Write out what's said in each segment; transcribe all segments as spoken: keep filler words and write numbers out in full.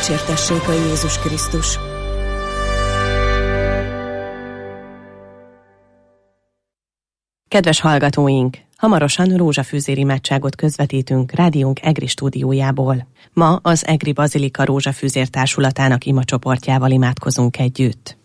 Dicsértessék a Jézus Krisztus! Kedves hallgatóink! Hamarosan rózsafűzéri imádságot közvetítünk rádiónk EGRI stúdiójából. Ma az EGRI Bazilika Rózsafűzér Társulatának imacsoportjával imádkozunk együtt.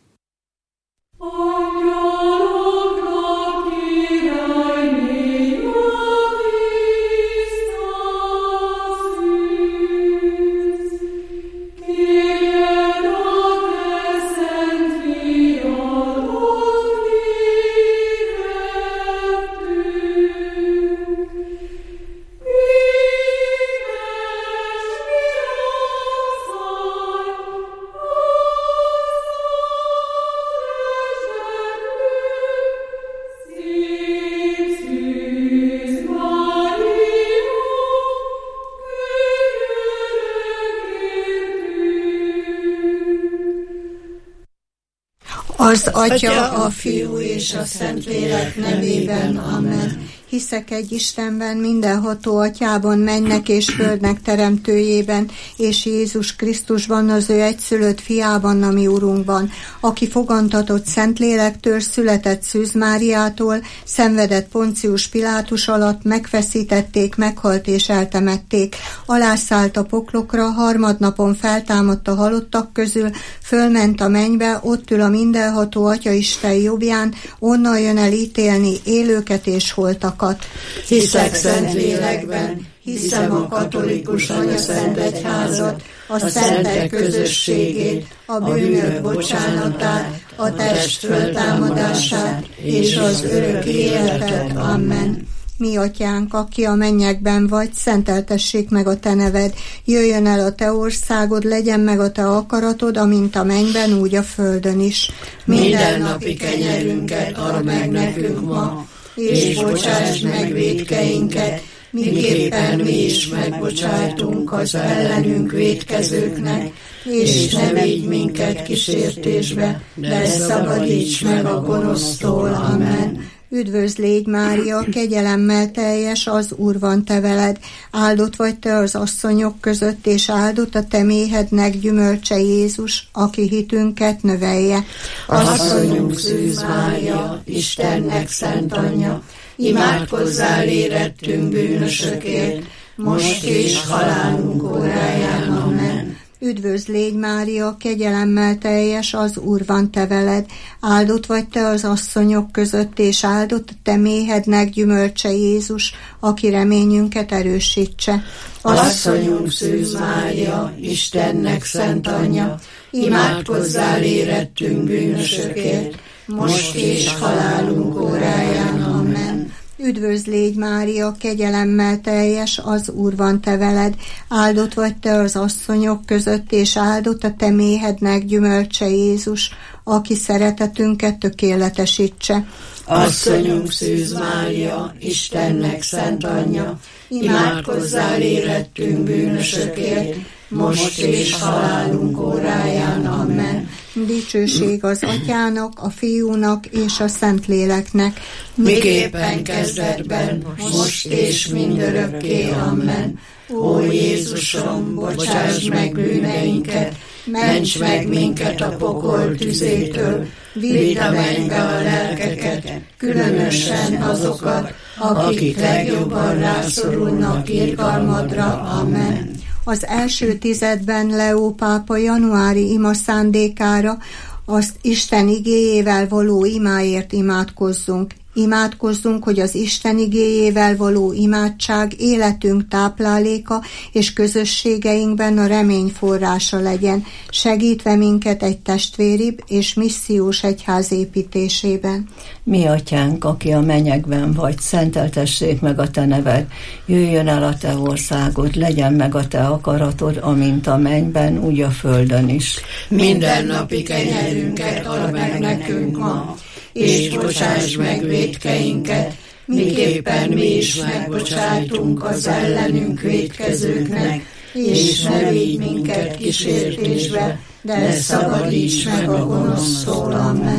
Az Atya, a Fiú és a Szentlélek nevében, amen. Hiszek egy Istenben, mindenható Atyában, mennek és földnek teremtőjében, és Jézus Krisztusban, az ő egyszülött fiában, a mi Urunkban, aki fogantatott Szentlélektől, született Szűz Máriától, szenvedett Poncius Pilátus alatt, megfeszítették, meghalt és eltemették, alászállt a poklokra, harmadnapon feltámadt a halottak közül, fölment a mennybe, ott ül a mindenható Atya Isten jobbján, onnan jön el ítélni élőket és holtakat. Hiszek Szentlélekben, hiszem a katolikus anyaszent egyházat, a szentek közösségét, a bűnök bocsánatát, a test föltámadását és az örök életet. Amen. Mi Atyánk, aki a mennyekben vagy, szenteltessék meg a te neved, jöjjön el a te országod, legyen meg a te akaratod, amint a mennyben, úgy a földön is. Mindennapi kenyerünket add meg nekünk ma, és bocsáss meg vétkeinket, miképpen mi is megbocsájtunk az ellenünk vétkezőknek, és ne védj minket kísértésbe, de szabadíts meg a gonosztól. Amen. Üdvözl légy, Mária, kegyelemmel teljes, az Úr van te veled. Áldott vagy te az asszonyok között, és áldott a te méhednek gyümölcse Jézus, aki hitünket növelje. Asszonyunk Szűz Mária, Istennek szent anyja, imádkozzál érettünk bűnösökért, most és halálunk óráján. Amen. Üdvözl légy, Mária, kegyelemmel teljes, az Úr van te veled. Áldott vagy te az asszonyok között, és áldott a te méhednek gyümölcse Jézus, aki reményünket erősítse. Asszonyunk Szűz Mária, Istennek szent anyja, imádkozzál érettünk bűnösökért, most és halálunk óráján. Amen. Üdvözl légy, Mária, kegyelemmel teljes, az Úr van te veled. Áldott vagy te az asszonyok között, és áldott a te méhednek gyümölcse Jézus, aki szeretetünket tökéletesítse. Asszonyunk Szűz Mária, Istennek szent anyja, imádkozzál érettünk bűnösökért, most és halálunk óráján. Amen. Dicsőség az Atyának, a Fiúnak és a Szentléleknek, miképpen kezdetben, most és mindörökké. Amen. Ó Jézusom, bocsáss meg bűneinket, ments meg minket a pokol tüzétől, vidd a mennybe a lelkeket, különösen azokat, akik legjobban rászorulnak irgalmadra. Amen. Az első tizedben Leó pápa januári ima szándékára azt Isten igéjével való imáért imádkozzunk. Imádkozzunk, hogy az Isten igéjével való imádság életünk tápláléka és közösségeinkben a remény forrása legyen, segítve minket egy testvéribb és missziós egyház építésében. Mi Atyánk, aki a mennyekben vagy, szenteltessék meg a te neved, jöjjön el a te országod, legyen meg a te akaratod, amint a mennyben, úgy a földön is. Mindennapi kenyerünket add meg nekünk ma, és bocsáss meg vétkeinket, miképpen mi is megbocsájtunk az ellenünk vétkezőknek, és ne vigy minket kísértésbe, de szabadíts meg a gonosztól. Amen.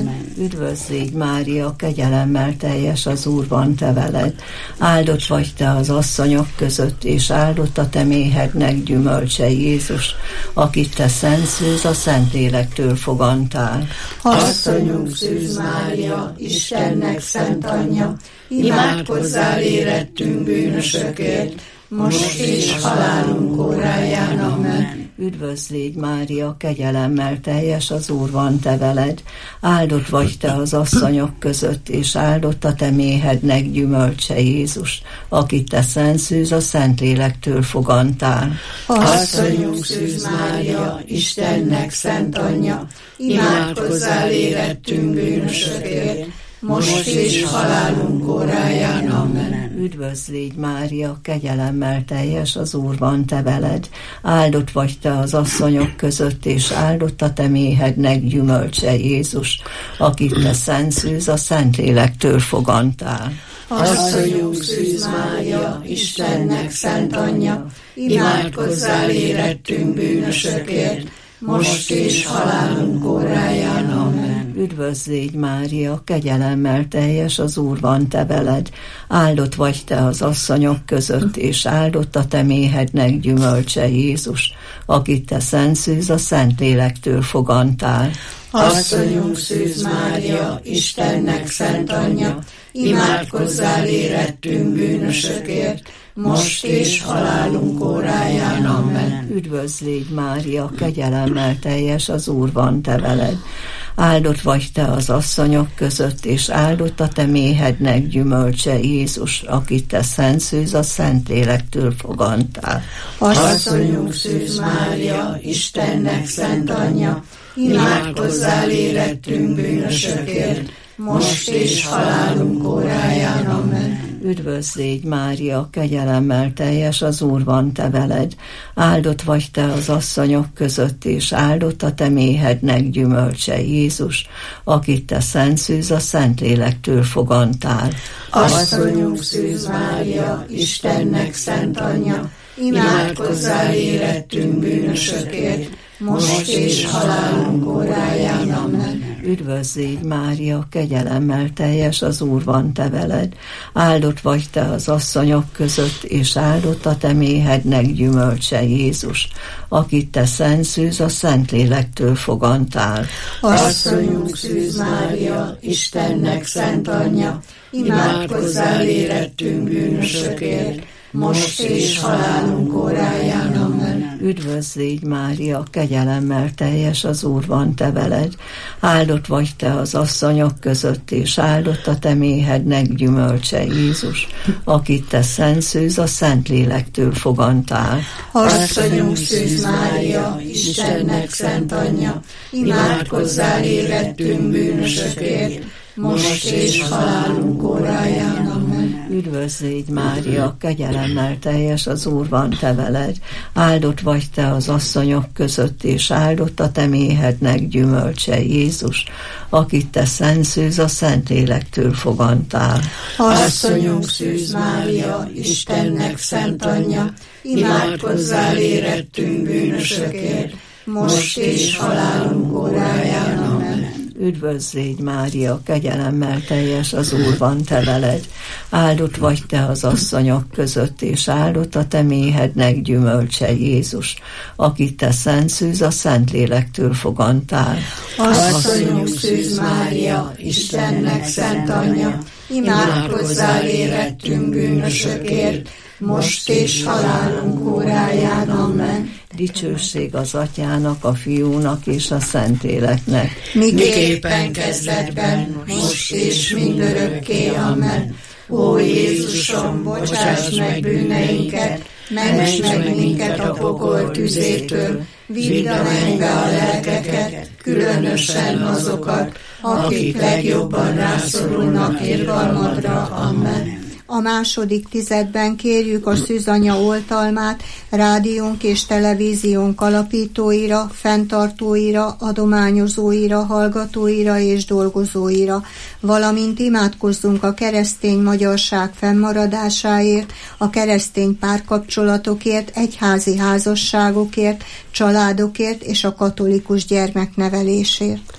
Üdvözl légy, Mária, kegyelemmel teljes, az Úr van te veled. Áldott vagy te az asszonyok között, és áldott a te méhednek gyümölcse, Jézus, akit te szent szűz, a Szentlélektől fogantál. Asszonyunk Szűz Mária, Istennek szent anyja, imádkozzál érettünk bűnösökért, most és halálunk óráján. Amen. Üdvözl légy, Mária, kegyelemmel teljes, az Úr van te veled. Áldott vagy te az asszonyok között, és áldott a te méhednek gyümölcse, Jézus, akit te szent szűz, a Szentlélektől fogantál. Asszonyunk Szűz Mária, Istennek szent anyja, imádkozzál érettünk bűnösökért, most és halálunk óráján. Amen. Üdvözl légy, Mária, kegyelemmel teljes, az Úr van te veled. Áldott vagy te az asszonyok között, és áldott a te méhednek gyümölcse, Jézus, akit te szent szűz, a Szentlélektől fogantál. Asszonyunk Szűz Mária, Istennek szent anyja, imádkozzál érettünk bűnösökért, most és halálunk óráján. Amen. Üdvözl légy, Mária, kegyelemmel teljes, az Úr van te veled. Áldott vagy te az asszonyok között, és áldott a te méhednek gyümölcse, Jézus, akit te szent szűz, a Szentlélektől fogantál. Asszonyunk Szűz Mária, Istennek szent anyja, imádkozzál érettünk bűnösökért, most és halálunk óráján. Amen. Üdvözl légy, Mária, kegyelemmel teljes, az Úr van te veled. Áldott vagy te az asszonyok között, és áldott a te méhednek gyümölcse, Jézus, akit te szent szűz, a Szentlélektől fogantál. Asszonyunk Szűz Mária, Istennek szent anyja, imádkozzál érettünk bűnösökért, most és halálunk óráján. Amen. Üdvözl légy, Mária, kegyelemmel teljes, az Úr van te veled. Áldott vagy te az asszonyok között, és áldott a te méhednek gyümölcse, Jézus, akit te szent szűz, a Szentlélektől fogantál. Asszonyunk Szűz Mária, Istennek szent anyja, imádkozzál érettünk bűnösökért, most és halálunk óráján. Amen. Üdvözl légy, Mária, kegyelemmel teljes, az Úr van te veled. Áldott vagy te az asszonyok között, és áldott a te méhednek gyümölcse, Jézus, akit te szent szűz, a Szentlélektől fogantál. Asszonyunk Szűz Mária, Istennek szent anyja, imádkozzál érettünk bűnösökért, most és halálunk óráján. Amen. Üdvözl légy, Mária, kegyelemmel teljes, az Úr van te veled. Áldott vagy te az asszonyok között, és áldott a te méhednek gyümölcse, Jézus, akit te szent szűz, a Szentlélektől fogantál. Asszonyunk Szűz Mária, Istennek szent anyja, imádkozzál érettünk bűnösökért, most és halálunk óráján. Amen. Üdvözl légy, Mária, kegyelemmel teljes, az Úr van te veled. Áldott vagy te az asszonyok között, és áldott a te méhednek gyümölcse, Jézus, akit te szent szűz, a Szentlélektől fogantál. Asszonyunk Szűz Mária, Istennek szent anyja, imádkozzál érettünk bűnösökért, most és halálunk óráján. Amen. Üdvözl légy, Mária, kegyelemmel teljes, az Úr van te veled. Áldott vagy te az asszonyok között, és áldott a te méhednek gyümölcse, Jézus, akit te szent szűz, a Szentlélektől fogantál. Asszonyunk Szűz Mária, Istennek szent anyja, imádkozzál érettünk bűnösökért, most és halálunk óráján. Amen. Dicsőség az Atyának, a Fiúnak és a Szentléleknek. Miképpen kezdetben, most és mindörökké. Amen. Ó Jézusom, bocsáss meg bűneinket, ments meg minket a pokol tüzétől, vidd a mennybe a lelkeket, különösen azokat, akik legjobban rászorulnak irgalmadra. Amen. A második tizedben kérjük a Szűzanya oltalmát rádiónk és televíziónk alapítóira, fenntartóira, adományozóira, hallgatóira és dolgozóira, valamint imádkozzunk a keresztény magyarság fennmaradásáért, a keresztény párkapcsolatokért, egyházi házasságokért, családokért és a katolikus gyermeknevelésért.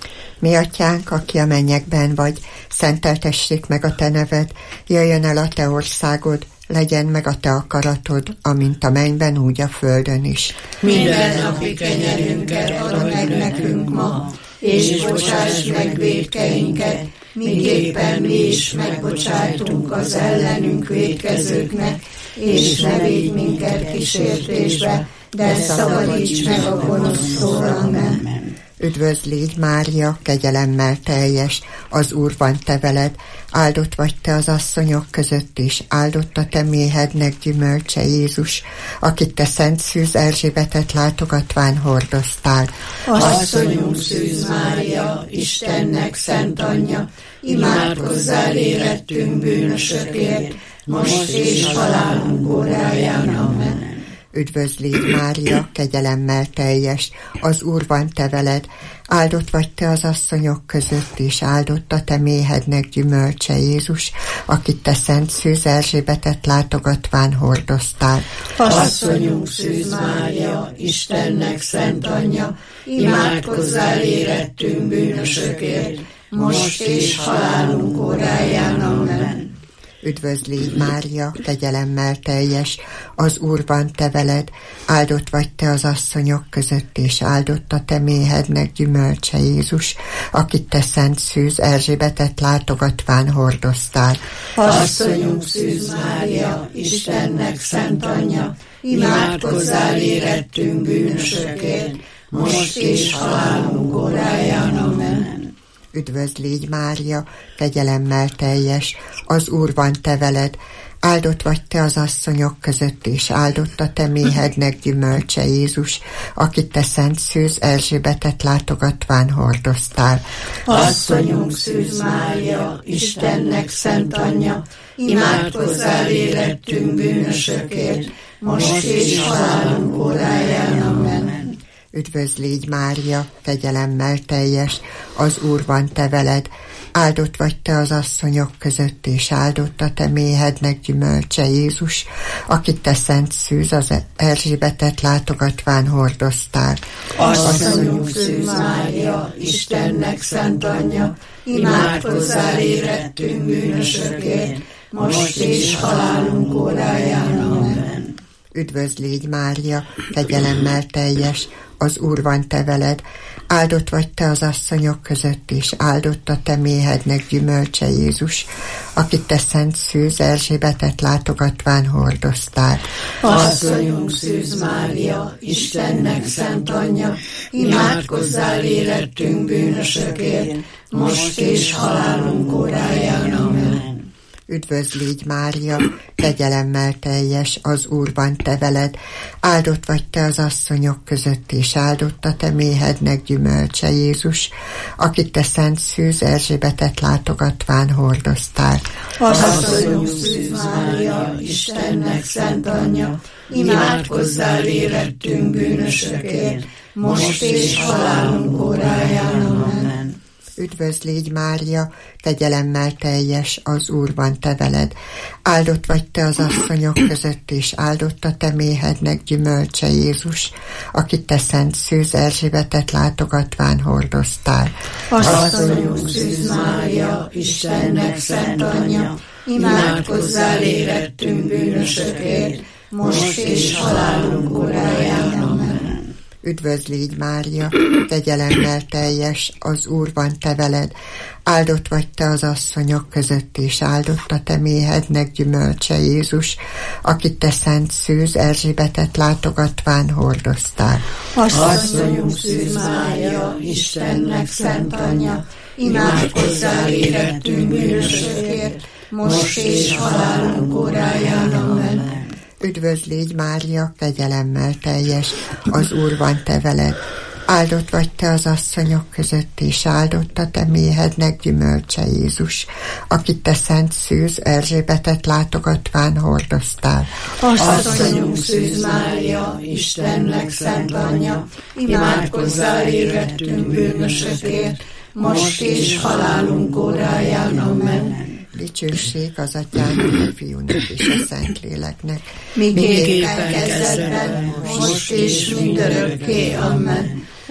Mi atyánk, aki a mennyekben vagy, szenteltessék meg a te neved, jöjjön el a te országod, legyen meg a te akaratod, amint a mennyben, úgy a földön is. Minden napi kenyerünket add meg nekünk ma, és bocsáss meg vétkeinket, miképpen mi is megbocsájtunk az ellenünk vétkezőknek, és ne védj minket kísértésbe, de szabadíts meg a gonosztól. Amen. Üdvözl légy, Mária, kegyelemmel teljes, az Úr van te veled, áldott vagy te az asszonyok között is, áldott a te méhednek gyümölcse Jézus, akit te szent szűz Erzsébetet látogatván hordoztál. Asszonyunk Szűz Mária, Istennek szent anyja, imádkozzál érettünk bűnösökért, most és halálunk óráján. Amen. Üdvözl légy, Mária, kegyelemmel teljes, az Úr van te veled, áldott vagy te az asszonyok között is, áldott a te méhednek gyümölcse Jézus, akit te szent szűz Erzsébetet látogatván hordoztál. Asszonyunk Szűz Mária, Istennek szent anyja, imádkozzál érettünk bűnösökért, most és halálunk óráján. Amen. Üdvözl légy, Mária, kegyelemmel teljes, az Úr van te veled, áldott vagy te az asszonyok között, és áldott a te méhednek gyümölcse Jézus, akit te szent szűz Erzsébetet látogatván hordoztál. Asszonyunk Szűz Mária, Istennek szent anyja, imádkozzál érettünk bűnösökért, most és halálunk óráján. Amen. Üdvözl légy, Mária, kegyelemmel teljes, az Úr van te veled, áldott vagy te az asszonyok között, és áldott a te méhednek gyümölcse Jézus, akit te szent szűz Erzsébetet látogatván hordoztál. Asszonyunk Szűz Mária, Istennek szent anyja, imádkozzál érettünk bűnösökért, most és halálunk óráján. Amen. Üdvözl légy, Mária, kegyelemmel teljes, az Úr van te veled, áldott vagy te az asszonyok között, és áldott a te méhednek gyümölcse Jézus, akit te szent szűz az Erzsébetet látogatván hordoztál. Asszonyunk Szűz Mária, Istennek szent anyja, imádkozzál érettünk bűnösökért, most és halálunk óráján. Amen. Üdvözl légy, Mária, kegyelemmel teljes, az Úr van te veled, áldott vagy te az asszonyok között, és áldott a te méhednek gyümölcse Jézus, akit te szent szűz Erzsébetet látogatván hordoztál. Asszonyunk Szűz Mária, Istennek szent anyja, imádkozzál érettünk bűnösökért, most és halálunk óráján. Amen. Üdvözl légy, Mária, kegyelemmel teljes, az Úr van te veled, áldott vagy te az asszonyok között, és áldott a te méhednek gyümölcse Jézus, akit te szent szűz Erzsébetet látogatván hordoztál. Asszonyunk Szűz Mária, Istennek szent anyja, imádkozzál érettünk bűnösökért, most és halálunk óráján. Amen. Üdvözl légy, Mária, kegyelemmel teljes, az Úr van te veled, áldott vagy te az asszonyok között, és áldott a te méhednek gyümölcse Jézus, akit te szent szűz Erzsébetet látogatván hordoztál. Asszonyunk Szűz Mária, Istennek szent anyja, imádkozzál érettünk bűnösökért, most és halálunk óráján. Amen. Üdvözl légy, Mária, kegyelemmel teljes, az Úr van te veled, áldott vagy te az asszonyok között, és áldott a te méhednek gyümölcse Jézus, akit te szent szűz Erzsébetet látogatván hordoztál. Asszonyunk Szűz Mária, Istennek szent anyja, imádkozzál érettünk bűnösökért, most és halálunk óráján. Amen. Üdvözl légy, Mária, kegyelemmel teljes, az Úr van te veled, áldott vagy te az asszonyok között, és áldott a te méhednek gyümölcse Jézus, akit te szent szűz Erzsébetet látogatván hordoztál. Asszonyunk Szűz Mária, Istennek szent anyja, imádkozzál érettünk bűnösökért, most és halálunk óráján. Amen. Dicsőség az Atyának, a Fiúnak és a Szentléleknek, miképpen kezdetben, most és mindörökké. Amen.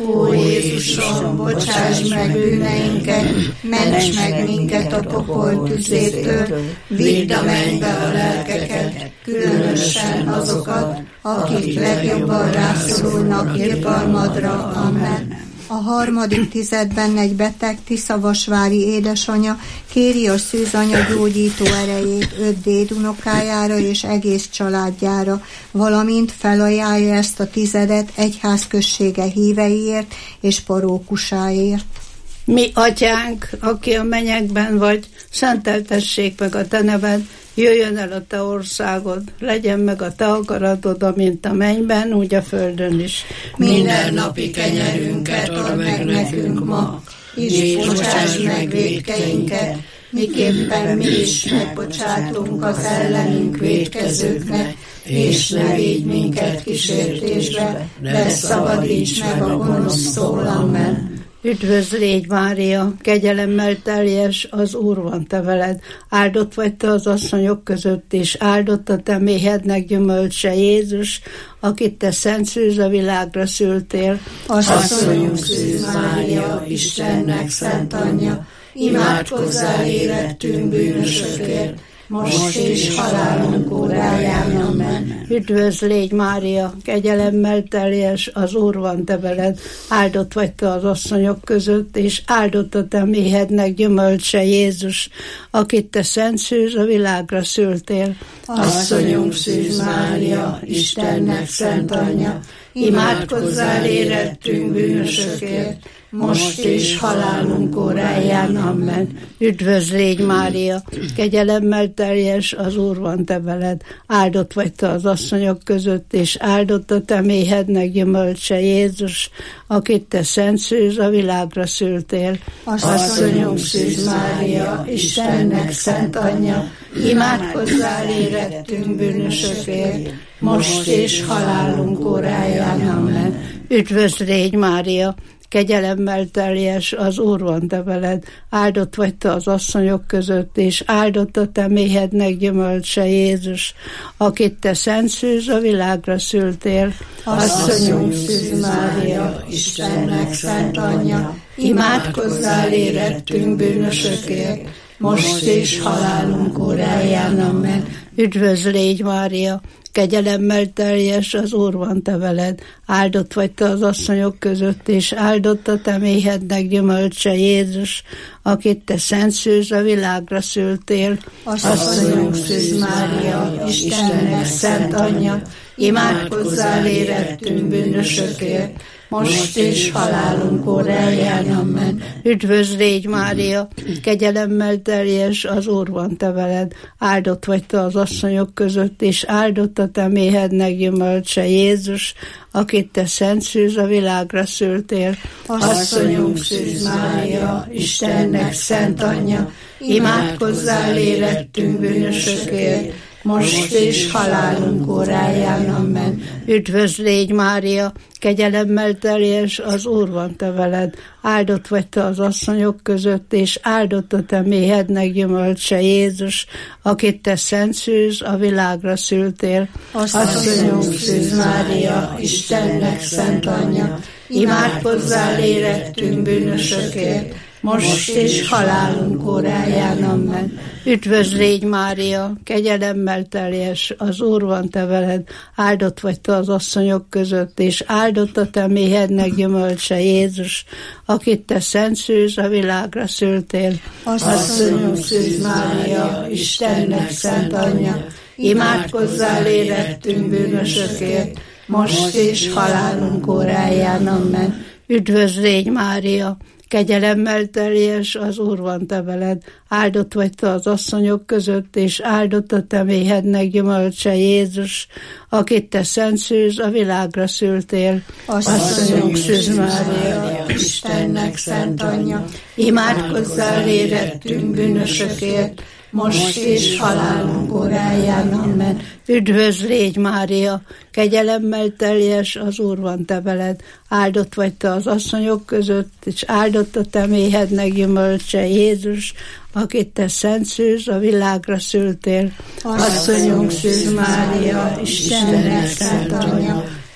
Ó Jézusom, bocsáss meg bűneinket, ments meg minket a pokol tüzétől, vidd a mennybe a lelkeket, különösen azokat, akik legjobban rászorulnak irgalmadra. Amen. A harmadik tizedben egy beteg tiszavasvári édesanyja kéri a szűzanya gyógyító erejét öt dédunokájára és egész családjára, valamint felajánlja ezt a tizedet egyházközsége híveiért és parókusáért. Mi atyánk, aki a mennyekben vagy, szenteltessék meg a te neved, jöjjön el a te országod, legyen meg a te akaratod, amint a mennyben, úgy a földön is. Minden napi kenyerünket add meg nekünk ma, és bocsáss meg vétkeinket, miképpen mi is megbocsátunk az ellenünk vétkezőknek, és ne védj minket kísértésbe, de szabadíts meg a gonosztól. Amen. Üdvözl légy, Mária, kegyelemmel teljes, az Úr van te veled, áldott vagy te az asszonyok között, és áldott a te méhednek gyümölcse, Jézus, akit te szent szűz a világra szültél. Asszonyunk Szűz Mária, Istennek szent anyja, imádkozzál érettünk bűnösökért, most és halálunk óráján. Amen. Üdvözl légy, Mária, kegyelemmel teljes, az Úr van te veled, áldott vagy te az asszonyok között, és áldott a te méhednek gyümölcse, Jézus, akit te szent szűz a világra szültél. Asszonyunk Szűz Mária, Istennek szent anyja, imádkozzál érettünk bűnösökért, most és halálunk óráján. Amen. Üdvözl légy, Mária, kegyelemmel teljes, az Úr van te veled, áldott vagy te az asszonyok között, és áldott a te méhednek gyümölcse, Jézus, akit te szent szűz a világra szültél. Asszonyunk Szűz Mária, Istennek szent anyja, imádkozzál érettünk bűnösökért, most és halálunk óráján. Amen. Üdvözl légy, Mária, kegyelemmel teljes, az Úr van te veled, áldott vagy te az asszonyok között, és áldott a te méhednek gyümölcse, Jézus, akit te szent szűz a világra szültél. Asszonyunk Szűz Mária, Istennek szent anyja, imádkozzál érettünk bűnösökért, most és halálunk óráján. Amen. Üdvözl légy, Mária, kegyelemmel teljes, az Úr van te veled, áldott vagy te az asszonyok között, és áldott a te méhednek gyümölcse, Jézus, akit te szent szűz a világra szültél. Asszonyunk Szűz Mária, Istennek szent anyja, imádkozzál érettünk bűnösökért, most és halálunk óráján. Amen. Üdvözl légy, Mária, kegyelemmel teljes, az Úr van te veled, áldott vagy te az asszonyok között, és áldott a te méhednek gyümölcse, Jézus, akit te szent szűz a világra szültél. Asszonyunk Szűz Mária, Istennek szent anyja, imádkozzál érettünk bűnösökért, most és halálunk óráján. Amen. Üdvözl légy, Mária, kegyelemmel teljes, az Úr van te veled, áldott vagy te az asszonyok között, és áldott a te méhednek gyümölcse, Jézus, akit te szent szűz a világra szültél. Asszonyunk Szűz Mária, Istennek szent anyja, imádkozzál érettünk bűnösökért, most és halálunk óráján. Amen. Üdvözl légy, Mária, kegyelemmel teljes, az Úr van te veled, áldott vagy te az asszonyok között, és áldott a te méhednek gyümölcse, Jézus, akit te szent szűz a világra szültél. Asszonyunk Szűz Mária, Istennek szent anyja, imádkozzál érettünk bűnösökért, most és halálunk óráján. Amen. Üdvözl légy, Mária, kegyelemmel teljes, az Úr van te veled, áldott vagy te az asszonyok között, és áldott a te méhednek gyümölcse, Jézus, akit te szent szűz a világra szültél. Asszonyunk Szűz Mária, Istennek szent anyja, imádkozzál érettünk bűnösökért, most és halálunk óráján. Amen. Üdvözl légy, Mária, kegyelemmel teljes, az Úr van te veled, áldott vagy te az asszonyok között, és áldott a te méhednek gyümölcse, Jézus, akit te szent szűz a világra szültél. Asszonyunk Szűz Mária, Istennek szent anyja,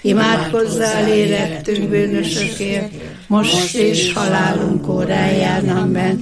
imádkozzál érettünk bűnösökért, most és halálunk óráján. Amen.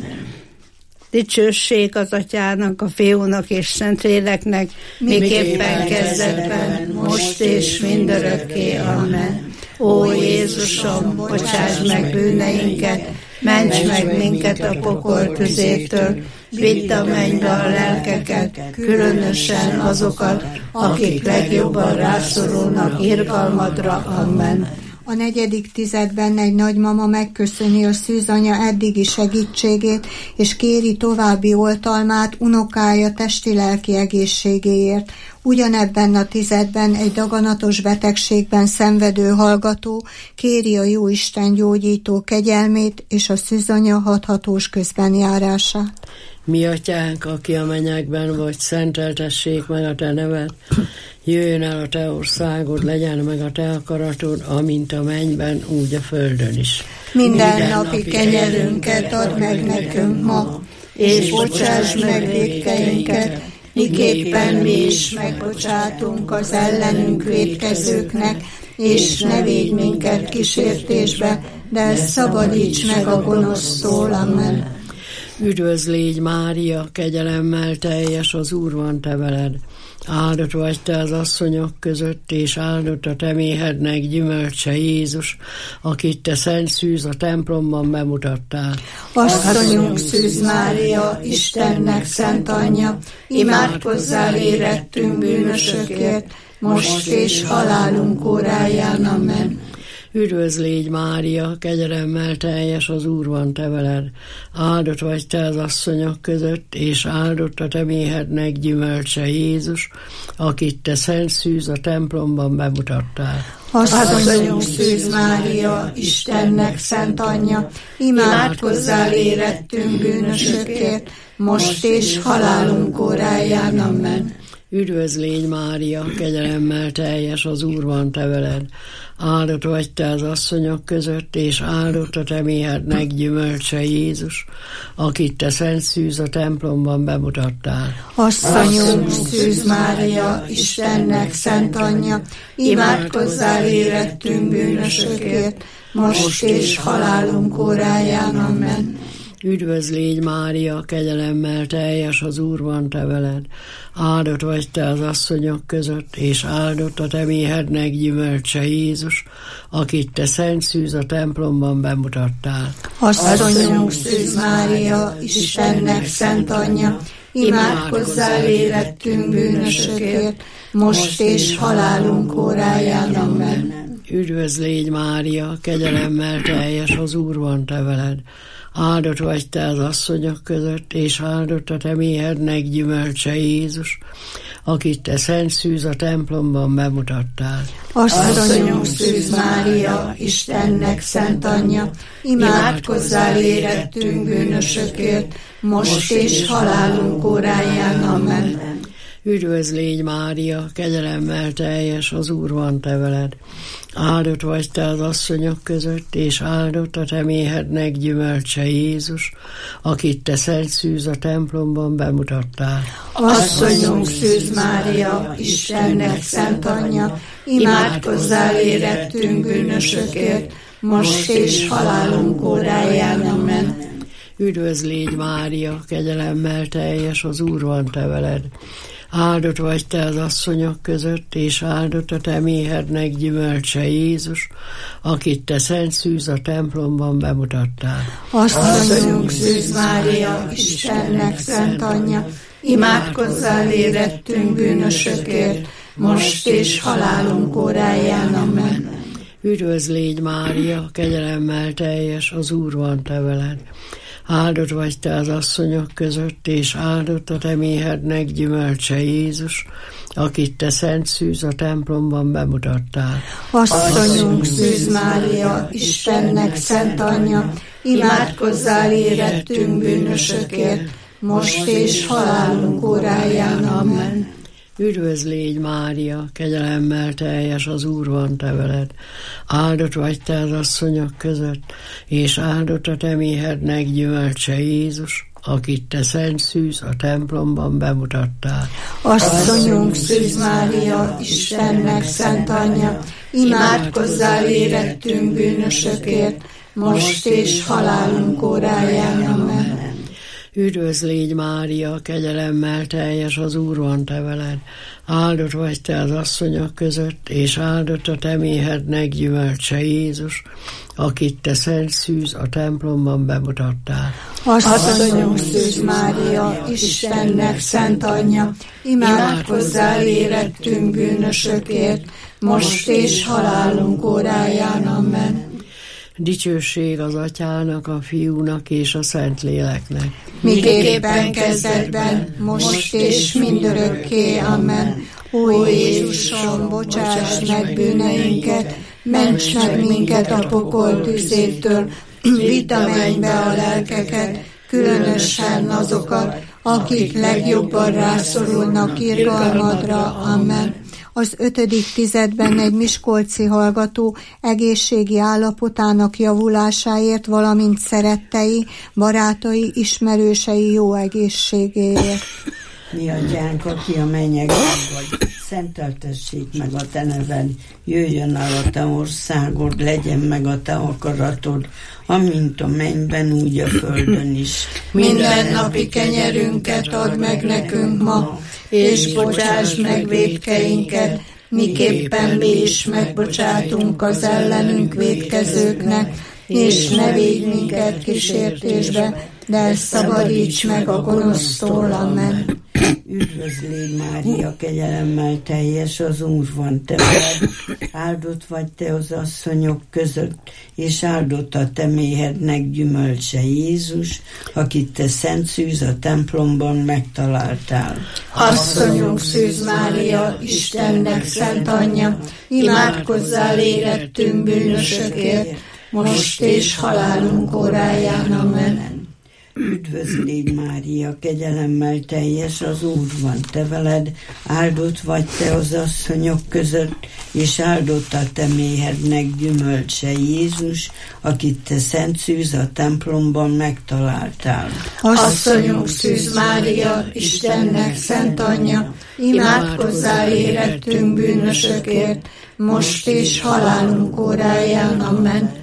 Dicsőség az Atyának, a Fiúnak és Szentléleknek, miképpen kezdetben, most és mindörökké. Amen. Ó Jézusom, bocsáss meg bűneinket, ments meg minket a pokol tüzétől, vidd a mennybe a lelkeket, különösen azokat, akik legjobban rászorulnak irgalmadra. Amen. A negyedik tizedben egy nagymama megköszöni a szűzanya eddigi segítségét, és kéri további oltalmát unokája testi-lelki egészségéért. Ugyanebben a tizedben egy daganatos betegségben szenvedő hallgató kéri a Jóisten gyógyító kegyelmét és a szűzanya hathatós közbenjárását. Mi atyánk, aki a mennyekben vagy, szenteltessék meg a te neved, jöjjön el a te országod, legyen meg a te akaratod, amint a mennyben, úgy a földön is. Minden, Minden napi kenyerünket add meg nekünk ma, és bocsáss meg vétkeinket, miképpen mi is megbocsátunk az ellenünk vétkezőknek, és ne védj minket kísértésbe, de szabadíts meg a gonosztól. Amen. Üdvözl légy, Mária, kegyelemmel teljes, az Úr van te veled. Áldott vagy te az asszonyok között, és áldott a te méhednek gyümölcse Jézus, akit te szent szűz a templomban bemutattál. Asszonyunk Szűz Mária, Istennek szent anyja, imádkozzál érettünk bűnösökért, most és halálunk óráján. Amen. Üdvözl légy, Mária, kegyelemmel teljes, az Úr van te veled. Áldott vagy te az asszonyok között, és áldott a te méhednek gyümölcse Jézus, akit te szent szűz a templomban bemutattál. Asszonyunk Szűz Mária, Istennek szent anyja, imádkozzál érettünk bűnösökért, most és halálunk óráján. Amen. Üdvözl légy, Mária, kegyelemmel teljes, az Úr van te veled. Áldott vagy te az asszonyok között, és áldott a te méhednek gyümölcse Jézus, akit te szent szűz a templomban bemutattál. Asszonyunk Szűz Mária, Istennek szent anyja, imádkozzál érettünk bűnösökért, most és halálunk óráján. Amen. Üdvözl légy, Mária, kegyelemmel teljes, az Úr van te veled. Áldott vagy te az asszonyok között, és áldott a te méhednek gyümölcse Jézus, akit te szent szűz a templomban bemutattál. Asszonyunk Szűz Mária, Istennek szent anyja, imádkozzál érettünk bűnösökért, most és halálunk óráján. Amen. Üdvözl légy, Mária, kegyelemmel teljes, az Úr van te veled. Áldott vagy te az asszonyok között, és áldott a te méhednek gyümölcse Jézus, akit te szent szűz a templomban bemutattál. Asszonyunk Szűz Mária, Istennek szent anyja, imádkozzál érettünk bűnösökért, most és halálunk óráján. Amen. Üdvözl légy, Mária, kegyelemmel teljes, az Úr van te veled. Áldott vagy te az asszonyok között, és áldott a te méhednek gyümölcse Jézus, akit te szent szűz a templomban bemutattál. Asszonyunk Szűz Mária, Istennek szent anyja, imádkozzál érettünk bűnösökért, most és halálunk óráján. Amen. Üdvözl légy, Mária, kegyelemmel teljes, az Úr van te veled. Áldott vagy te az asszonyok között, és áldott a te méhednek gyümölcse Jézus, akit te szent szűz a templomban bemutattál. Asszonyunk Szűz Mária, Istennek szent anyja, imádkozzál érettünk bűnösökért, most és halálunk óráján. Amen. Üdvözl légy, Mária, kegyelemmel teljes, az Úr van te veled. Áldott vagy te az asszonyok között, és áldott a te méhednek gyümölcse Jézus, akit te szent szűz a templomban bemutattál. Asszonyunk Szűz Mária, Istennek szent anyja, imádkozzál érettünk bűnösökért, most és halálunk óráján. Amen. Üdvözl légy, Mária, kegyelemmel teljes, az Úr van te veled. Áldott vagy te az asszonyok között, és áldott a te méhednek gyümölcse Jézus, akit te szent szűz a templomban bemutattál. Asszonyunk Szűz Mária, Istennek szent anyja, imádkozzál érettünk bűnösökért, most és halálunk óráján. Amen. Üdvözl légy Mária, kegyelemmel teljes, az Úr van te veled. Áldott vagy te az asszonyok között, és áldott a te méhednek gyümölcse Jézus, akit te szent szűz a templomban bemutattál. Asszonyunk Szűz Mária, Istennek szent anyja, imádkozzál érettünk bűnösökért, most és halálunk óráján. Amen. Dicsőség az Atyának, a Fiúnak és a Szentléleknek. Miképpen kezdetben, most és mindörökké. Amen. Ó Jézusom, bocsáss meg bűneinket, ments meg minket a pokol tüzétől, vidd a mennybe a lelkeket, különösen azokat, akik legjobban rászorulnak irgalmadra. Amen. Az ötödik tizedben egy miskolci hallgató egészségi állapotának javulásáért, valamint szerettei, barátai, ismerősei jó egészségéért. Mi atyánk, aki a mennyekben vagy, szenteltessék meg a te neved, jöjjön el a te országod, legyen meg a te akaratod, amint a mennyben, úgy a földön is. Minden napi kenyerünket add meg nekünk ma, és bocsáss meg vétkeinket, miképpen mi is megbocsátunk az ellenünk vétkezőknek, és ne védj minket kísértésbe, de szabadíts meg a gonosztól. Amen. Üdvözl légy Mária, kegyelemmel teljes, az Úr van te veled, áldott vagy te az asszonyok között, és áldott a te méhednek gyümölcse Jézus, akit te szent szűz a templomban megtaláltál. Asszonyunk Szűz Mária, Istennek szent anyja, imádkozzál érettünk bűnösökért, most és halálunk óráján. Amen. Üdvözl légy Mária, kegyelemmel teljes, az Úr van te veled, áldott vagy te az asszonyok között, és áldott a te méhednek gyümölcse Jézus, akit te szent szűz a templomban megtaláltál. Asszonyunk Szűz Mária, Istennek szent anyja, imádkozzál érettünk bűnösökért, most és halálunk óráján. Amen.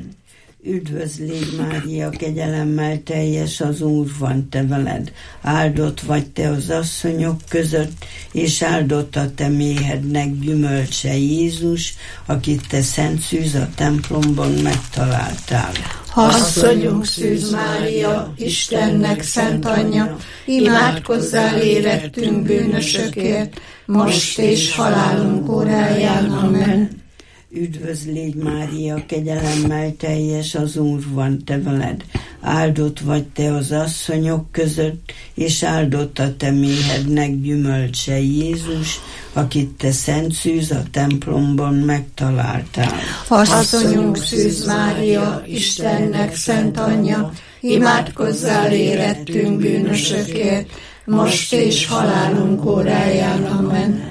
Üdvözl légy Mária, kegyelemmel teljes, az Úr van te veled, áldott vagy te az asszonyok között, és áldott a te méhednek gyümölcse Jézus, akit te szent szűz a templomban megtaláltál. Asszonyunk Szűz Mária, Istennek szent anyja, imádkozzál érettünk bűnösökért, most és halálunk óráján. Amen. Üdvözl légy Mária, kegyelemmel teljes, az Úr van te veled, áldott vagy te az asszonyok között, és áldott a te méhednek gyümölcse Jézus, akit te szent szűz a templomban megtaláltál. Asszonyunk Szűz Mária, Istennek szent anyja, imádkozzál érettünk bűnösökért, most és halálunk óráján. Amen.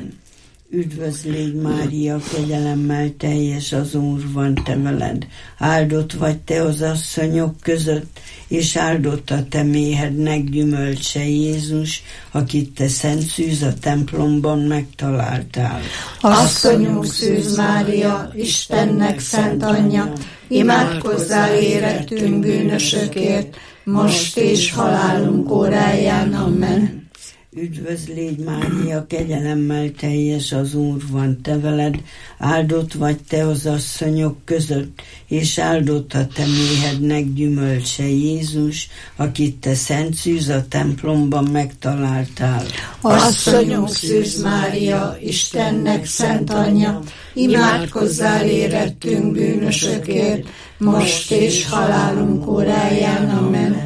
Üdvözl légy Mária, kegyelemmel teljes, az Úr van te veled, áldott vagy te az asszonyok között, és áldott a te méhednek gyümölcse Jézus, akit te szent szűz a templomban megtaláltál. Asszonyunk Szűz Mária, Istennek szent anyja, imádkozzál érettünk bűnösökért, most és halálunk óráján. Amen. Üdvözl légy Mária, kegyelemmel teljes, az Úr van te veled, áldott vagy te az asszonyok között, és áldott a te méhednek gyümölcse Jézus, akit te szent szűz a templomban megtaláltál. Asszonyunk Szűz Mária, Istennek szent anyja, imádkozzál érettünk bűnösökért, most és halálunk óráján. Amen.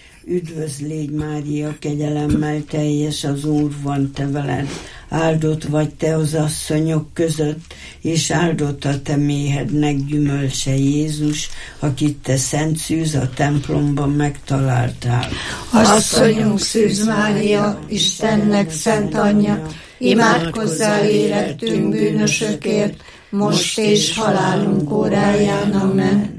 Üdvözl légy Mária, kegyelemmel teljes, az Úr van te veled, áldott vagy te az asszonyok között, és áldott a te méhednek gyümölcse Jézus, akit te szent szűz a templomban megtaláltál. Asszonyunk Szűz Mária, Istennek szent anyja, imádkozzál érettünk bűnösökért, most és halálunk óráján. Amen.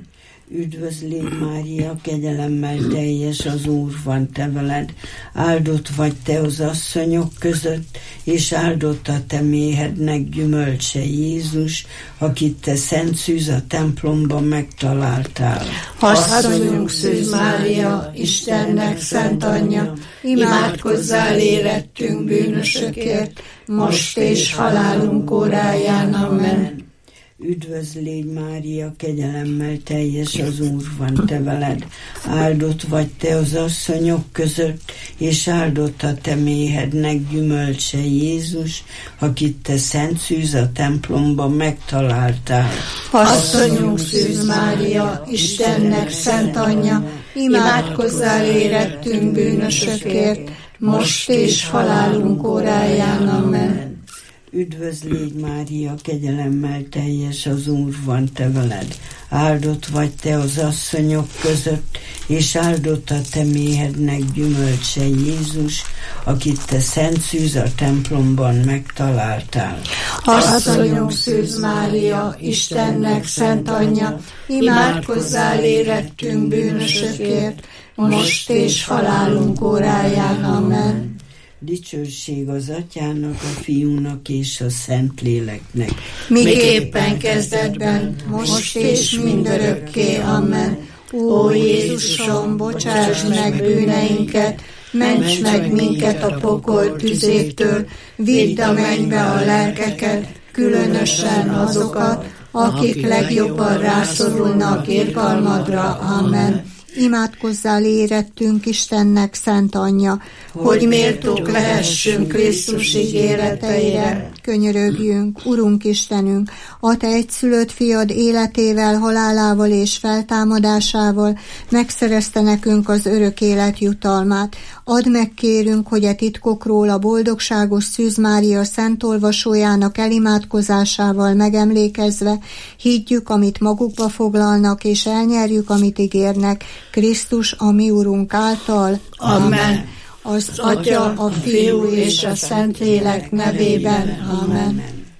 Üdvözl légy Mária, kegyelemmel teljes, az Úr van te veled. Áldott vagy te az asszonyok között, és áldott a te méhednek gyümölcse Jézus, akit te szent szűz a templomban megtaláltál. Asszonyunk Szűz Mária, Istennek szent anyja, imádkozzál érettünk bűnösökért, most és halálunk óráján. Amen. Üdvözl légy Mária, kegyelemmel teljes, az Úr van te veled. Áldott vagy te az asszonyok között, és áldott a te méhednek gyümölcse Jézus, akit te szent szűz a templomban megtaláltál. Asszonyunk Szűz Mária, Istennek szent anyja, imádkozzál érettünk bűnösökért, most és halálunk óráján. Amen. Üdvözl légy Mária, kegyelemmel teljes, az Úr van te veled. Áldott vagy te az asszonyok között, és áldott a te méhednek gyümölcse Jézus, akit te szent szűz a templomban megtaláltál. Asszonyunk Szűz Mária, Istennek szent anyja, imádkozzál érettünk bűnösökért, most és halálunk óráján. Amen. Dicsőség az Atyának, a Fiúnak és a Szentléleknek. Miképpen kezdetben, most és mindörökké. Amen. Ó Jézusom, bocsáss meg bűneinket, ments meg minket a pokol tüzétől, vidd a mennybe a lelkeket, különösen azokat, akik legjobban rászorulnak irgalmadra. Amen. Imádkozzál érettünk Istennek szent anyja, hogy méltók lehessünk Krisztus ígéreteire. Könyörögjünk, Urunk Istenünk, a te egyszülött fiad életével, halálával és feltámadásával megszerezte nekünk az örök élet jutalmát. Add meg, kérünk, hogy e titkokról a boldogságos Szűz Mária szent olvasójának elimádkozásával megemlékezve higgyük, amit magukba foglalnak, és elnyerjük, amit ígérnek, Krisztus, a mi Urunk által. Amen. Az Atya, a Fiú és a Szentlélek nevében. Amen.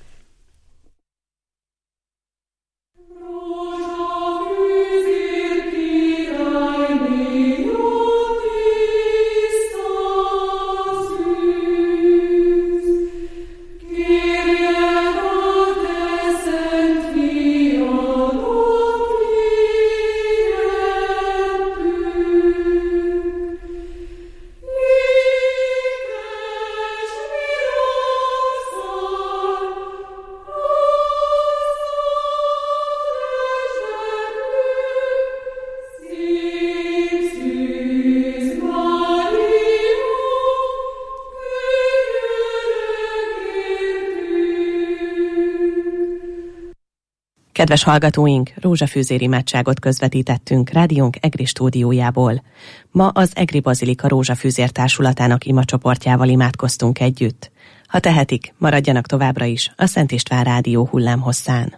Kedves hallgatóink, rózsafűzér imádságot közvetítettünk rádiónk EGRI stúdiójából. Ma az EGRI Bazilika Rózsafűzér Társulatának imacsoportjával imádkoztunk együtt. Ha tehetik, maradjanak továbbra is a Szent István Rádió hullámhosszán.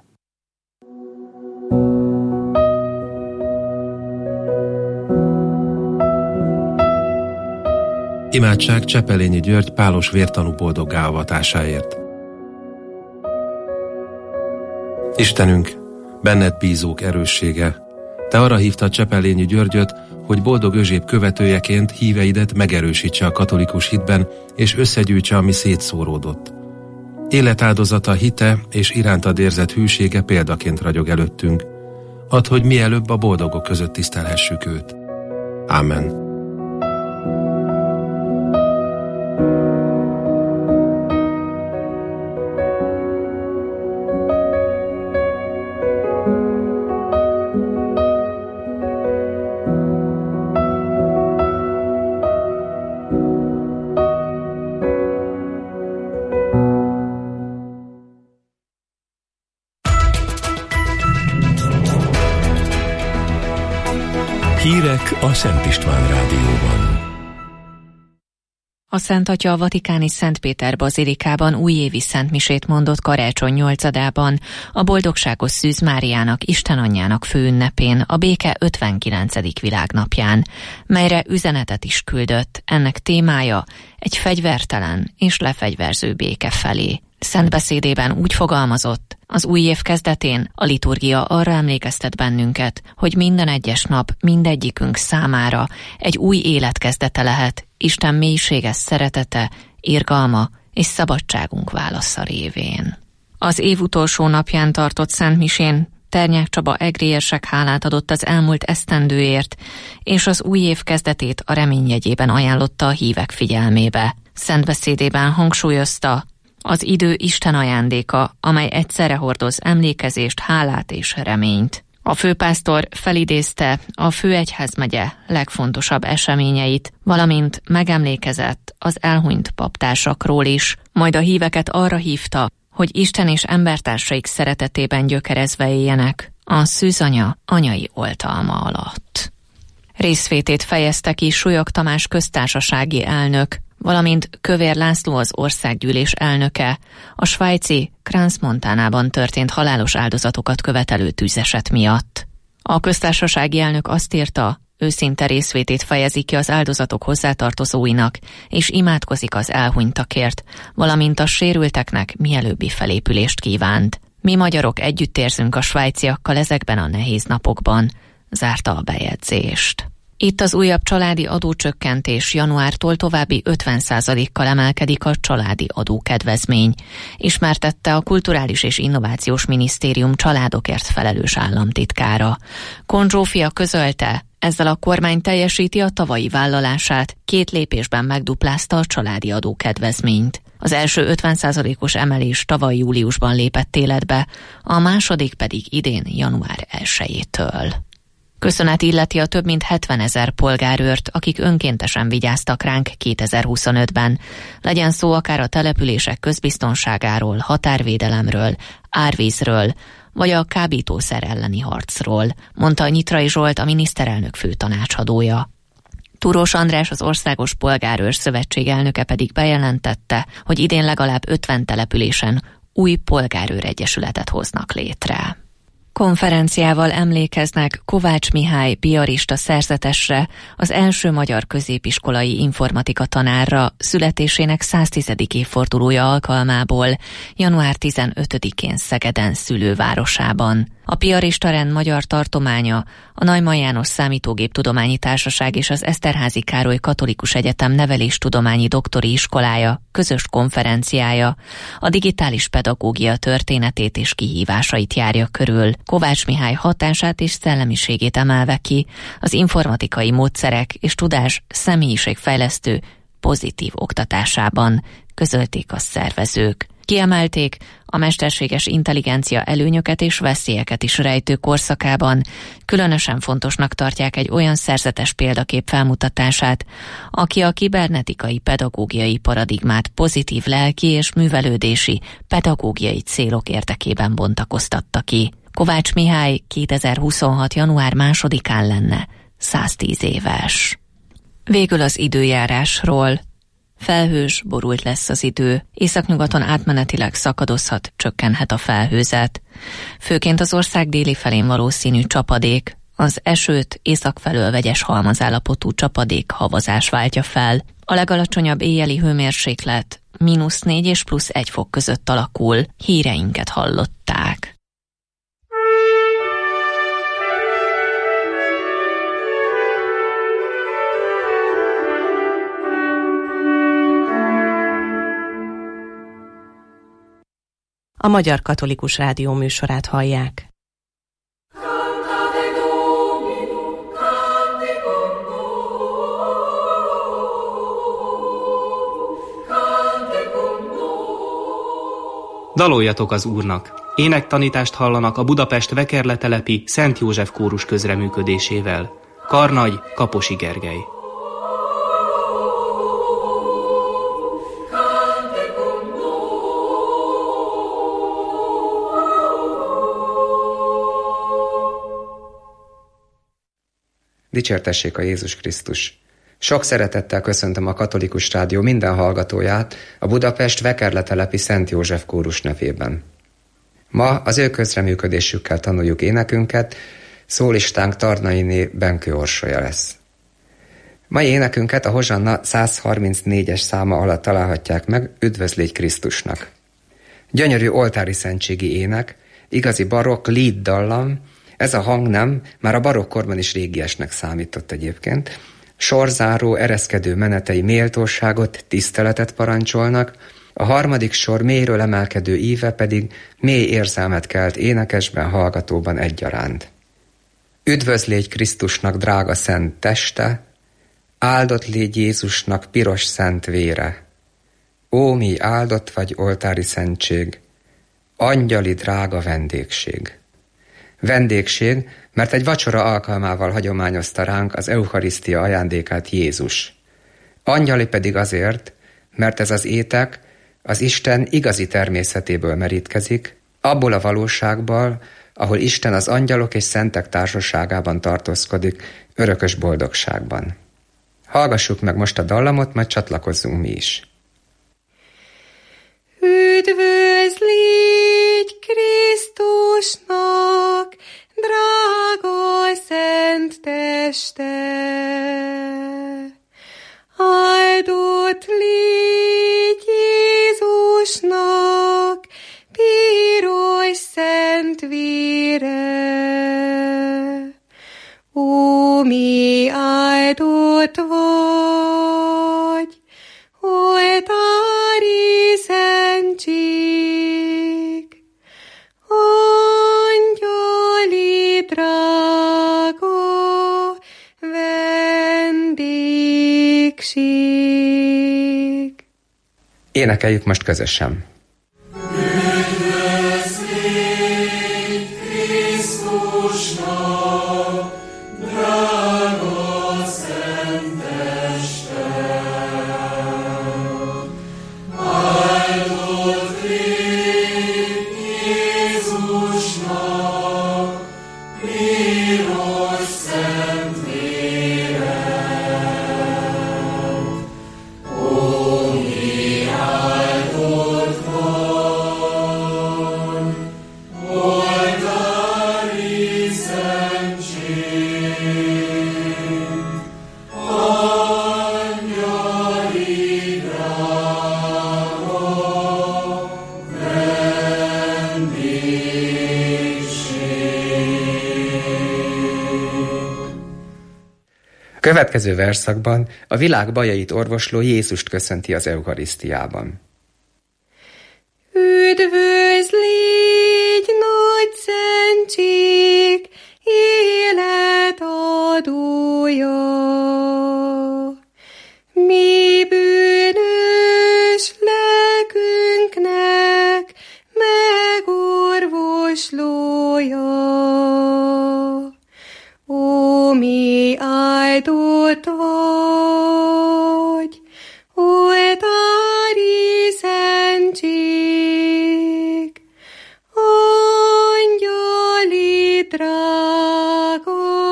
Imádság Csepelényi György pálos vértanú boldoggá avatásáért. Istenünk, benned bízók erőssége, te arra hívtad Csepelényi Györgyöt, hogy boldog Özséb követőjeként híveidet megerősítse a katolikus hitben, és összegyűjtse, ami szétszóródott. Életáldozata, hite és irántad érzett hűsége példaként ragyog előttünk. Add, hogy mielőbb a boldogok között tisztelhessük őt. Ámen. Hírek a Szent István Rádióban. A Szent Atya a vatikáni Szent Péter bazilikában újévi szentmisét mondott karácsony nyolcadában, a boldogságos Szűz Máriának, Isten anyjának főünnepén, a béke ötvenkilencedik világnapján, melyre üzenetet is küldött. Ennek témája egy fegyvertelen és lefegyverző béke felé. Szent beszédében úgy fogalmazott: az új év kezdetén a liturgia arra emlékeztet bennünket, hogy minden egyes nap mindegyikünk számára egy új élet kezdete lehet, Isten mélységes szeretete, irgalma és szabadságunk válasza révén. Az év utolsó napján tartott szentmisén Ternyák Csaba egrérsek hálát adott az elmúlt esztendőért, és az új év kezdetét a remény jegyében ajánlotta a hívek figyelmébe. Szent beszédében hangsúlyozta: az idő Isten ajándéka, amely egyszerre hordoz emlékezést, hálát és reményt. A főpásztor felidézte a főegyházmegye legfontosabb eseményeit, valamint megemlékezett az elhunyt paptársakról is, majd a híveket arra hívta, hogy Isten és embertársaik szeretetében gyökerezve éljenek a szűzanya anyai oltalma alatt. Részvétét fejezte ki Súlyog Tamás köztársasági elnök, valamint Kövér László az országgyűlés elnöke a svájci Crans-Montanában történt halálos áldozatokat követelő tűzeset miatt. A köztársasági elnök azt írta, őszinte részvétét fejezi ki az áldozatok hozzátartozóinak, és imádkozik az elhunytakért, valamint a sérülteknek mielőbbi felépülést kívánt. Mi magyarok együtt érzünk a svájciakkal ezekben a nehéz napokban, zárta a bejegyzést. Itt az újabb családi adócsökkentés januártól további ötven százalékkal emelkedik a családi adókedvezmény, ismertette a Kulturális és Innovációs Minisztérium családokért felelős államtitkára. Kohn Zsófia közölte, ezzel a kormány teljesíti a tavalyi vállalását, két lépésben megduplázta a családi adókedvezményt. Az első ötven százalékos emelés tavaly júliusban lépett életbe, a második pedig idén január elsejétől. Köszönet illeti a több mint hetvenezer polgárőrt, akik önkéntesen vigyáztak ránk kétezer-huszonötben. Legyen szó akár a települések közbiztonságáról, határvédelemről, árvízről, vagy a kábítószer elleni harcról, mondta Nyitrai Zsolt, a miniszterelnök főtanácsadója. Túrós András, az Országos Polgárőr Szövetség elnöke pedig bejelentette, hogy idén legalább ötven településen új polgárőregyesületet hoznak létre. Konferenciával emlékeznek Kovács Mihály piarista szerzetesre, az első magyar középiskolai informatika tanárra születésének száztizedik évfordulója alkalmából január tizenötödikén Szegeden szülővárosában. A piarista rend magyar tartománya, a Neumann János Számítógéptudományi Társaság és az Eszterházy Károly Katolikus Egyetem neveléstudományi doktori iskolája közös konferenciája a digitális pedagógia történetét és kihívásait járja körül, Kovács Mihály hatását és szellemiségét emelve ki az informatikai módszerek és tudás személyiségfejlesztő pozitív oktatásában, közölték a szervezők. Kiemelték, a mesterséges intelligencia előnyöket és veszélyeket is rejtő korszakában különösen fontosnak tartják egy olyan szerzetes példakép felmutatását, aki a kibernetikai pedagógiai paradigmát pozitív lelki és művelődési pedagógiai célok érdekében bontakoztatta ki. Kovács Mihály kétezer-huszonhat. január másodikán lenne száztíz éves. Végül az időjárásról. Felhős, borult lesz az idő, északnyugaton átmenetileg szakadozhat, csökkenhet a felhőzet. Főként az ország déli felén valószínű csapadék, az esőt északfelől vegyes halmazállapotú csapadék havazás váltja fel. A legalacsonyabb éjjeli hőmérséklet mínusz négy és plusz egy fok között alakul, híreinket hallották. A Magyar Katolikus Rádió műsorát hallják. Daloljatok az Úrnak! Énektanítást hallanak a Budapest Vekerletelepi Szent József kórus közreműködésével. Karnagy, Kaposi Gergely. Dicsértessék a Jézus Krisztus! Sok szeretettel köszöntöm a Katolikus Rádió minden hallgatóját a Budapest Vekerletelepi Szent József kórus nevében. Ma az ő közreműködésükkel tanuljuk énekünket, szólistánk Tarnainé Benkő Orsolya lesz. Mai énekünket a Hozsanna száz harmincnégyes száma alatt találhatják meg, Üdvözlégy Krisztusnak. Gyönyörű oltári szentségi ének, igazi barokk lead dallam, ez a hangnem már a barokkorban is régiesnek számított egyébként. Sorzáró, ereszkedő menetei méltóságot, tiszteletet parancsolnak, a harmadik sor mélyről emelkedő íve pedig mély érzelmet kelt énekesben, hallgatóban egyaránt. Üdvözl légy Krisztusnak drága szent teste, áldott légy Jézusnak piros szent vére. Ó, mi áldott vagy oltári szentség, angyali drága vendégség. Vendégség, mert egy vacsora alkalmával hagyományozta ránk az eucharisztia ajándékát Jézus. Angyali pedig azért, mert ez az étek az Isten igazi természetéből merítkezik, abból a valóságból, ahol Isten az angyalok és szentek társaságában tartózkodik, örökös boldogságban. Hallgassuk meg most a dallamot, majd csatlakozzunk mi is. Üdvözl légy Krisztusnak, drága szent teste! Áldott légy Jézusnak, piros szent vére! Ó, mi áldott vagy, oltári szentség, angyali drága vendégség. Énekeljük most közösen. Következő verszakban a világ bajait orvosló Jézust köszönti az eucharisztiában. Üdvözl légy nagy szentség, élet adója! Mi bűnös lelkünknek megorvoslója! Ó, mi áldott vagy, oltári szentség, angyali drága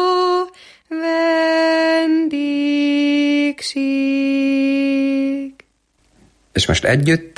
vendégség. És most együtt.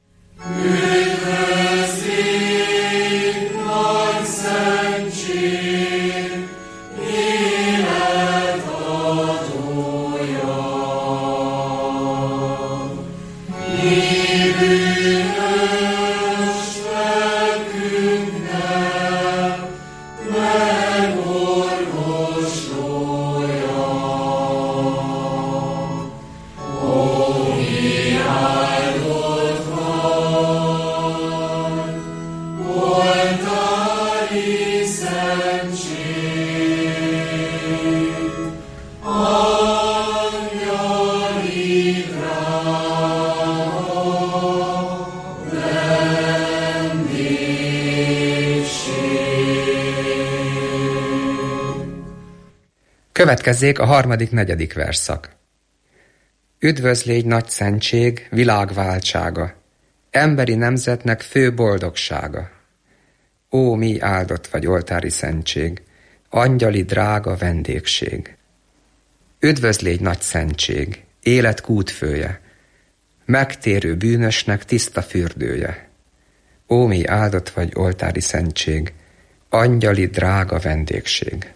Következzék a harmadik, negyedik verszak. Üdvözl légy nagy szentség, világváltsága, emberi nemzetnek fő boldogsága. Ó, mi áldott vagy oltári szentség, angyali drága vendégség. Üdvözl légy nagy szentség, élet kútfője, megtérő bűnösnek tiszta fürdője. Ó, mi áldott vagy oltári szentség, angyali drága vendégség.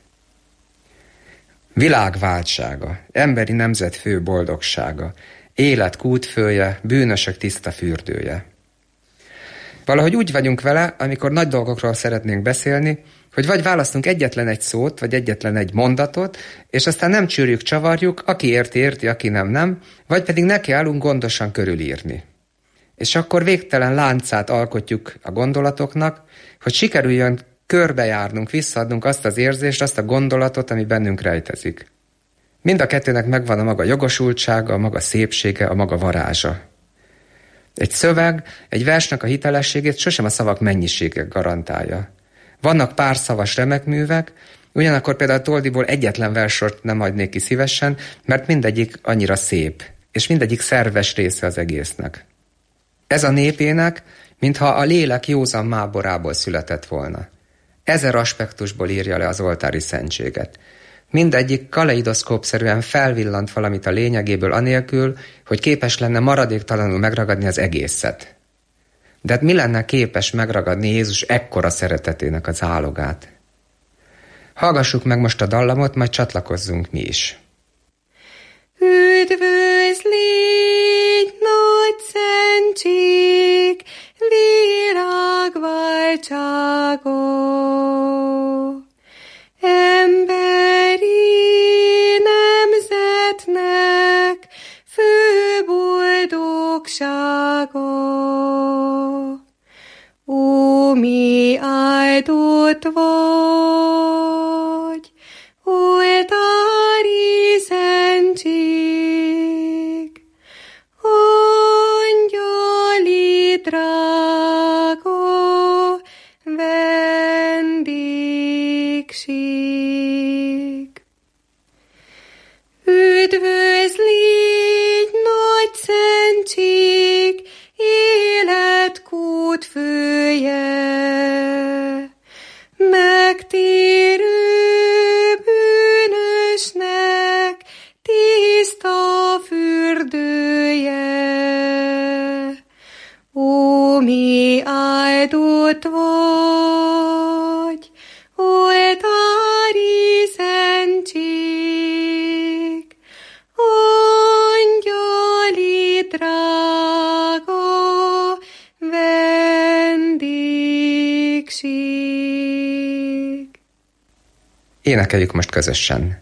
Világváltsága, emberi nemzet fő boldogsága, élet kútfője, bűnösök tiszta fürdője. Valahogy úgy vagyunk vele, amikor nagy dolgokról szeretnénk beszélni, hogy vagy választunk egyetlen egy szót, vagy egyetlen egy mondatot, és aztán nem csűrjük, csavarjuk, aki érti, érti, aki nem, nem, vagy pedig nekiállunk gondosan körülírni. És akkor végtelen láncát alkotjuk a gondolatoknak, hogy sikerüljön körbejárnunk, visszaadnunk azt az érzést, azt a gondolatot, ami bennünk rejtezik. Mind a kettőnek megvan a maga jogosultsága, a maga szépsége, a maga varázsa. Egy szöveg, egy versnek a hitelességét sosem a szavak mennyisége garantálja. Vannak pár szavas remekművek, ugyanakkor például Toldiból egyetlen versort nem adnék ki szívesen, mert mindegyik annyira szép, és mindegyik szerves része az egésznek. Ez a népének, mintha a lélek józan máborából született volna. Ezer aspektusból írja le az oltári szentséget. Mindegyik kaleidoszkópszerűen felvillant valamit a lényegéből anélkül, hogy képes lenne maradéktalanul megragadni az egészet. De hát mi lenne képes megragadni Jézus ekkora szeretetének az álogát? Hallgassuk meg most a dallamot, majd csatlakozzunk mi is. Üdvözl, légy nagy szentség, világváltsága, emberi nemzetnek fő boldogsága. Ó, mi áldott vagy, oltári szentség, angyali drága vendégség. Üdvözl, légy nagy szentség, életkút fője, megtérő bűnösnek tiszta fürdője. Ó, mi áldott vagy, oltári szentség, angyali drága vendégség. Énekeljük most közösen.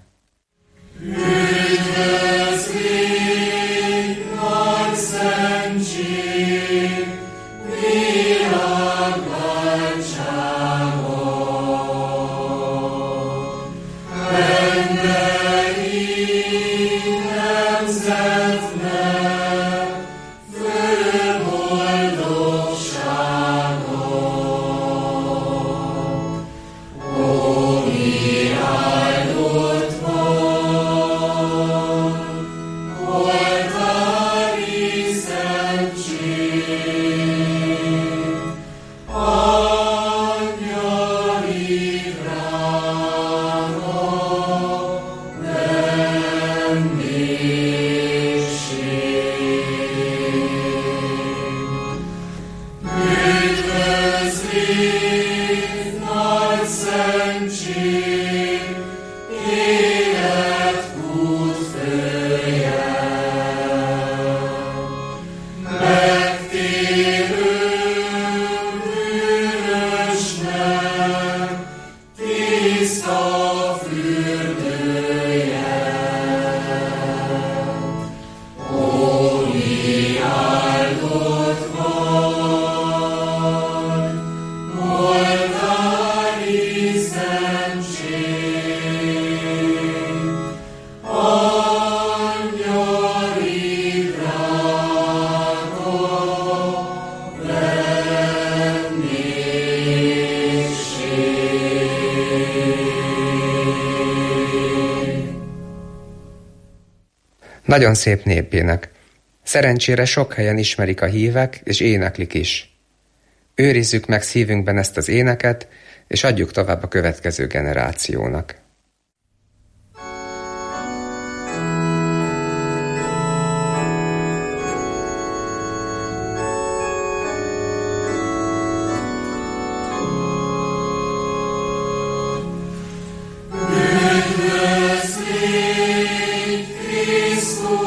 Nagyon szép népének. Szerencsére sok helyen ismerik a hívek, és éneklik is. Őrizzük meg szívünkben ezt az éneket, és adjuk tovább a következő generációnak.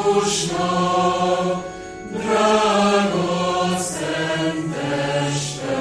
Drága szent teste,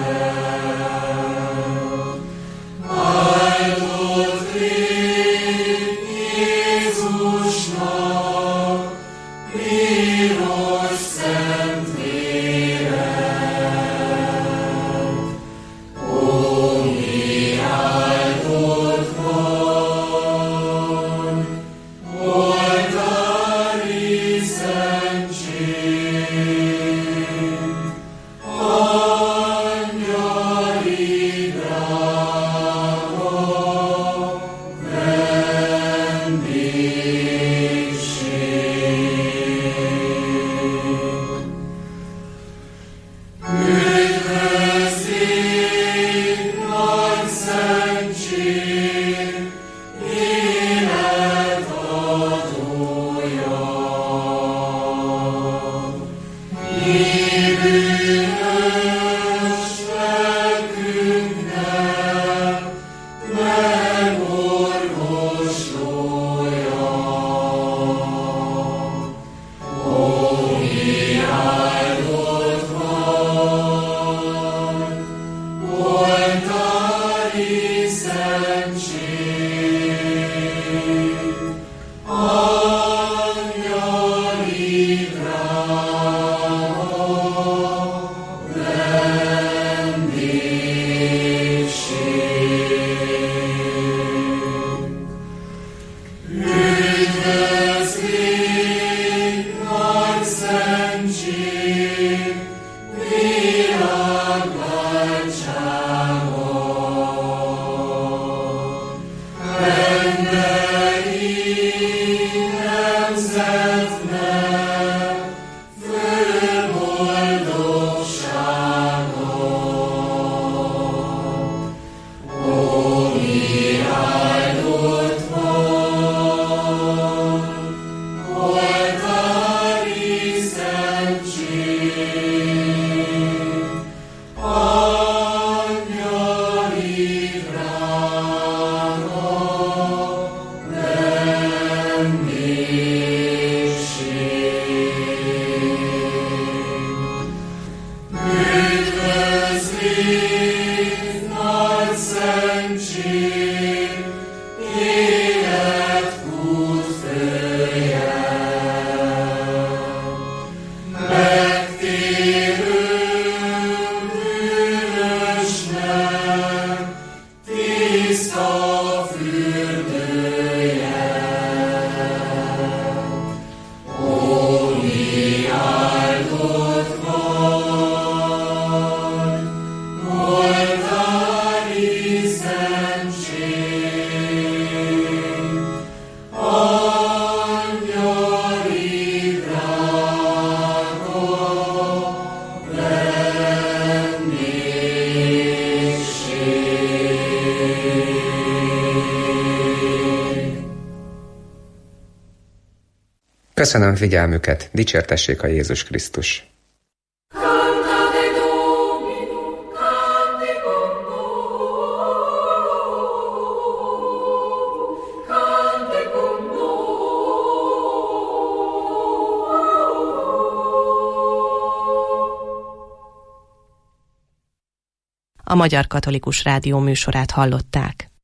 Köszönöm figyelmüket, dicsértessék a Jézus Krisztus! A Magyar Katolikus Rádió műsorát hallották.